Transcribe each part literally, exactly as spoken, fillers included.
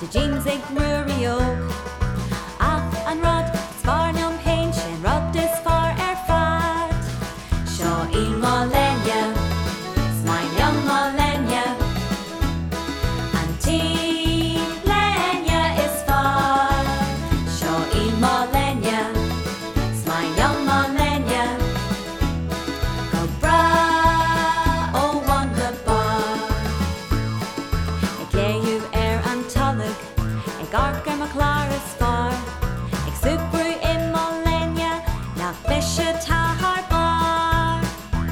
James ag Rurio Ach an rod Sfarnium hain sin rod is far er fad Seo I Molenia Smile young Molenia Anti Lenya is far Seo I Molenia Smile young Molenia Go bra oh wonder bar Ag léu er an talig Ag arcar ma clar is far Ag super I Molenia nach bishe tahar bar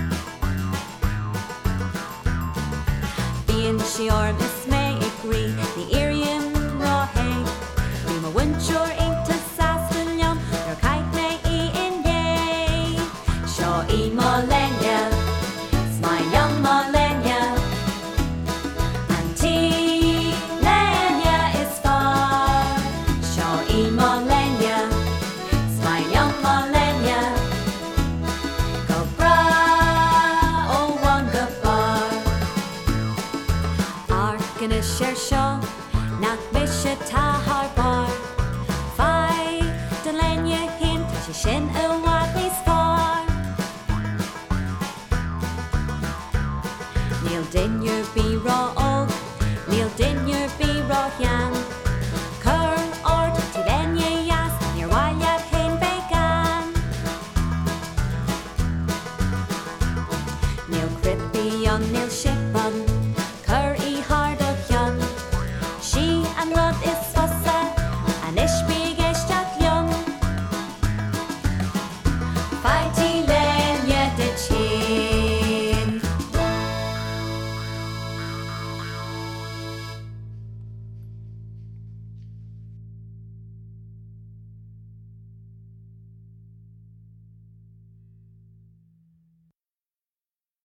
Bíon si orm is me ag rí Ní iriam rá hain Rí ma winchor inta sastallion Ar cait me I inye Seo I Molenia Smile young Molenia Anti Lenya is far Seo I Molenia Smile young Molenia Go bra oh wanga bar Arcan is share seo Nach bishe tahar bar Fai de Lenya hin Ta si sin a wadlís far Níl dinner bí rá og Níl dinner bí rá hian Cur ord ti Lenya jas Níor wailead hain began Níl crip bí an níl ship an